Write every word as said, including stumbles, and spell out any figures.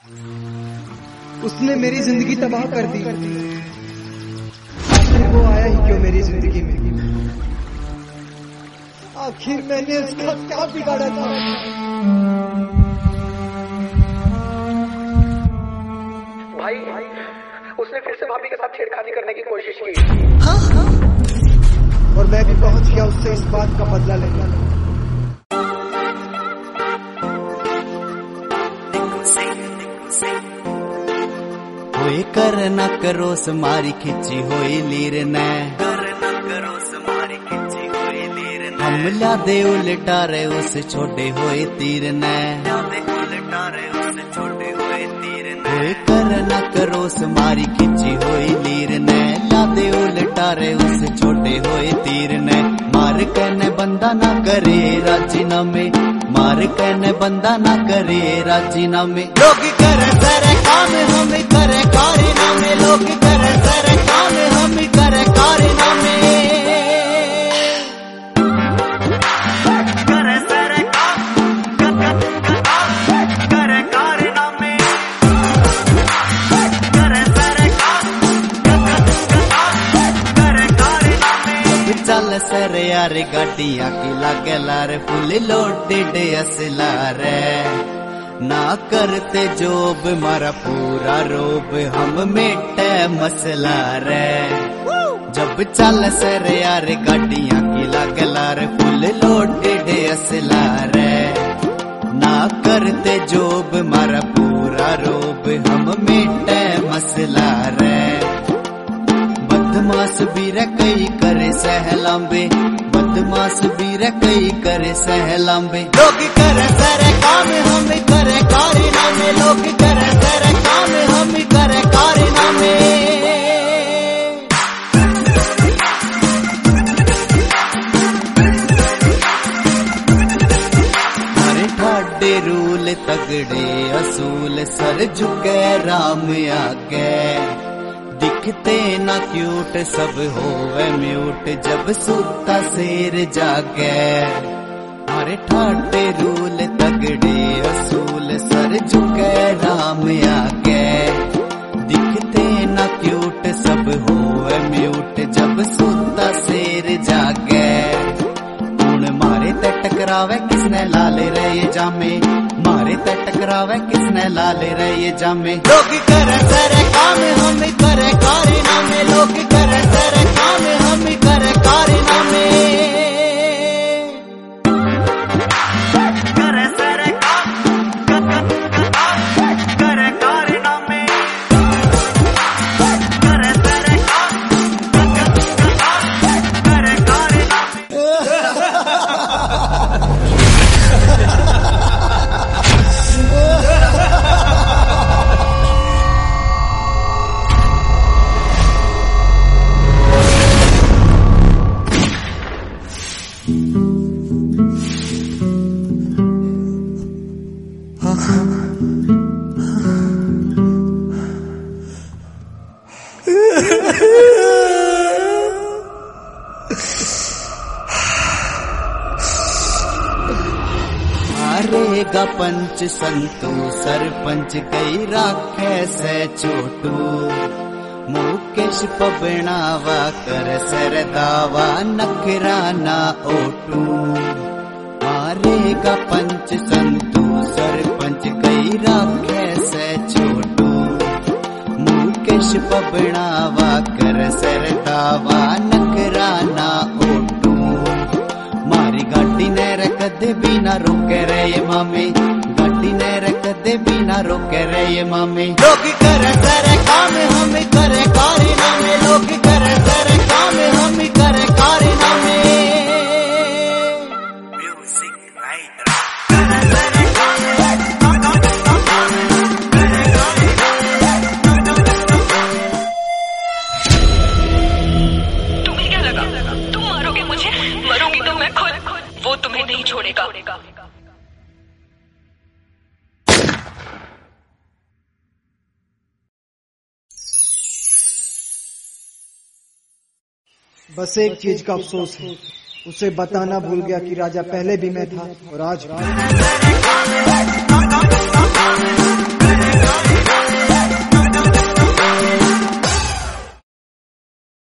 उसने मेरी जिंदगी तबाह कर दी। आखिर वो आया ही क्यों मेरी जिंदगी में? आखिर मैंने उसका क्या बिगाड़ा था? भाई उसने फिर से भाभी के साथ छेड़खानी करने की कोशिश की। हाँ हाँ। और मैं भी पहुंच गया उससे इस बात का बदला लेने। होए कर न करो समारी खिंची होई लीर ने, कर न करो समारी खिंची होई लीर ने, हमला दे उल्टा रे उस छोटे होए तीर ने, दे उल्टा रे उस छोटे होए तीर ने। होए कर न करो समारी खिंची होई लीर ने, ला दे उल्टा रे उस छोटे होए तीर ने। मार कहने बंदा ना करे राजीनामे, मार कहने बंदा ना करे राजीनामे। लोग करे सारे काम हम करे कारनामे, लोग करे सारे काम हम करे कारनामे, करे सारे काम करे कारनामे, करे सारे काम करे कारनामे। चल सर यार गाड़ियां की लागे लारे फुल लोडेड असला रे, ना करते जोब मारा पूरा रोब हम मेटे मसला रे। जब चल सर यार गाड़ियां की लागे लारे फुल लोडेड असला रे, ना करते जोब मारा पूरा रोब हम मेटे मसला रे। बदमाश भी रे कई करे सहलांबे, बदमाश भी रे कई करे सहलांबे। लोग करे सारे काम हम करे कारनामे, लोग करे सारे काम हम करे कारनामे। हरे ठाडे रूल तगड़े असूल सर झुके राम आगे, दिखते ना क्यूट सब होवे म्यूट जब सुता शेर जागे। हरे ठाटे रूल तगड़े असूल सर झुके राम आगे, दिखते ना क्यूट सब होवे म्यूट जब सुता शेर जागे। हुण मारे ते टकरावे किसने लाले रहे जामे, मारे ते टकरावे किसने लाले रहे जामे। लोग करे सारे काम हम करे कारनामे, लोग करे सारे काम हम करे कारनामे, करे सारे काम करे कारनामे, करे सारे काम करे कारनामे। मारेगा पंच संतू सरपंच कई राखे से छोटू, मुकेश पबनावा कर सरदावा नखराना ओटू। मारेगा पंच संतू सरपंच कई राखे से छोटू, मुकेश पबनावा कर सरदावा नखराना ओटू। मारी गाड़ी ने कदे भी ना रोके रहे मामे, गाड़ी ने कदे भी ना रोके रहे मामे। लोग करे सारे काम हम करे कारनामे, लोग करे सारे काम हम करे कारनामे। तुम्हें क्या लगा तुम मारोगे मुझे? मरोगी तो मैं खुद, वो तुम्हें नहीं छोड़ेगा। बस एक चीज का अफसोस है, उसे बताना भूल गया कि राजा पहले भी मैं था और आज भी। है।